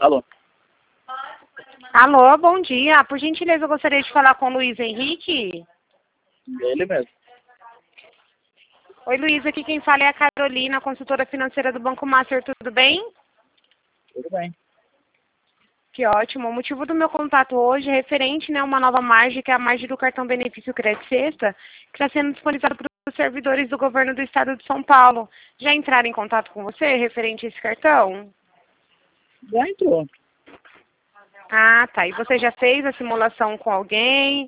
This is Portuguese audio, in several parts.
Alô? Alô, bom dia. Por gentileza, eu gostaria de falar com o Luiz Henrique. Ele mesmo. Oi, Luiz, aqui quem fala é a Carolina, consultora financeira do Banco Master, tudo bem? Tudo bem. Que ótimo. O motivo do meu contato hoje é referente a uma nova margem, que é a margem do cartão benefício Crédito Sexta, que está sendo disponibilizada para os servidores do governo do estado de São Paulo. Já entraram em contato com você referente a esse cartão? Já entrou. Ah, tá. E você já fez a simulação com alguém?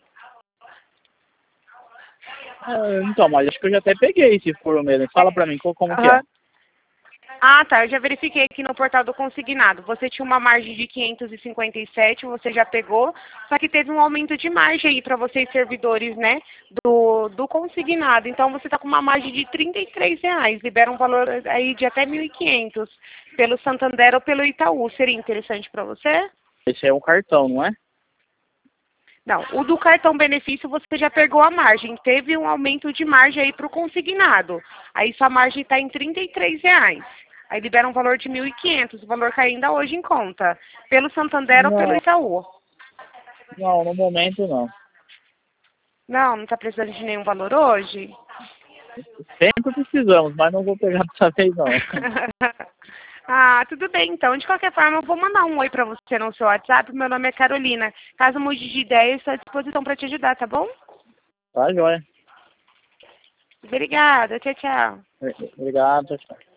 Então, mas acho que eu já até peguei, se for o mesmo. Fala pra mim, como que é? Aham. Ah, tá. Eu já verifiquei aqui no portal do consignado. Você tinha uma margem de 557, você já pegou, só que teve um aumento de margem aí para vocês servidores, né, do consignado. Então você está com uma margem de R$ 33. Libera um valor aí de até 1.500 pelo Santander ou pelo Itaú. Seria interessante para você? Esse é um cartão, não é? Não, o do cartão benefício você já pegou a margem. Teve um aumento de margem aí para o consignado. Aí sua margem está em R$ 33. Aí libera um valor de 1.500, o valor cai ainda hoje em conta. Pelo Santander ou pelo Não, Itaú. não, no momento não. Não está precisando de nenhum valor hoje? Sempre precisamos, mas não vou pegar dessa vez não. Ah, tudo bem, então. De qualquer forma, eu vou mandar um oi para você no seu WhatsApp. Meu nome é Carolina. Caso mude de ideia, eu estou à disposição para te ajudar, tá bom? Tá, joia. Obrigada. Tchau, tchau. Obrigado, tchau.